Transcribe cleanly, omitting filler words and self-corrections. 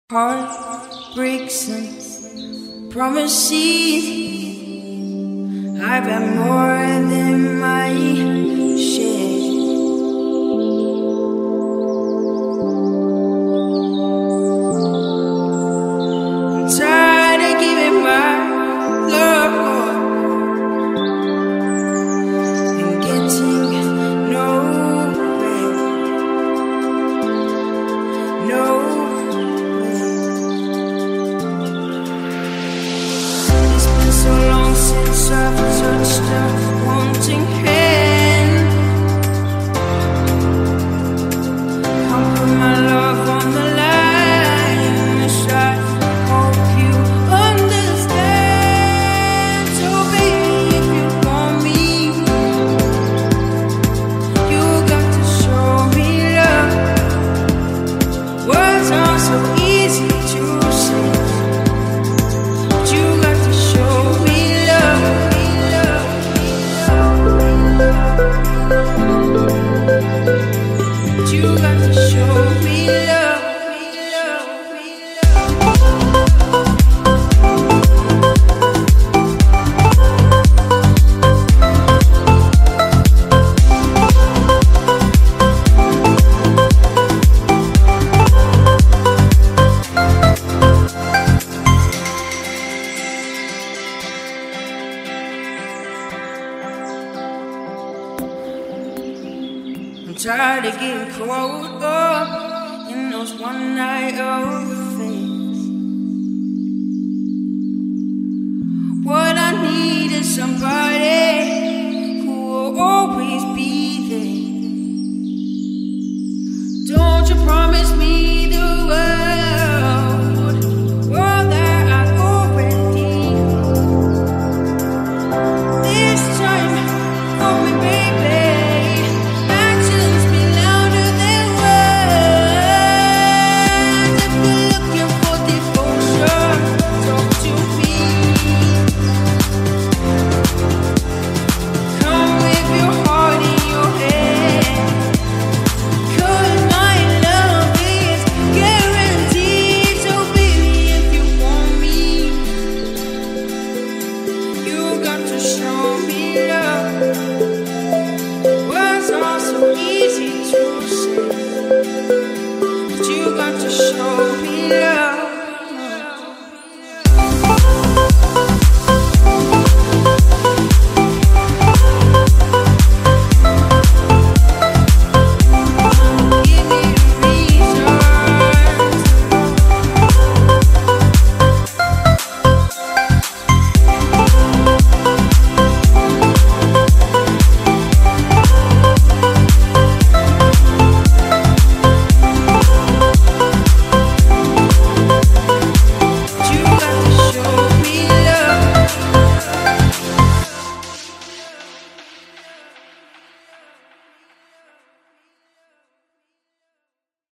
Heart breaks and promises. I've got more than my share. I'm tired of giving my love and getting nowhere. No. So long since I've touched a wanting hand. I'll put my love on the line. I hope you understand. So baby, if you want me, you got to show me love. Words are so easy to say, but you got to show me. You got to show me love. I'm tired of getting caught up in those one night affairs. What I need is somebody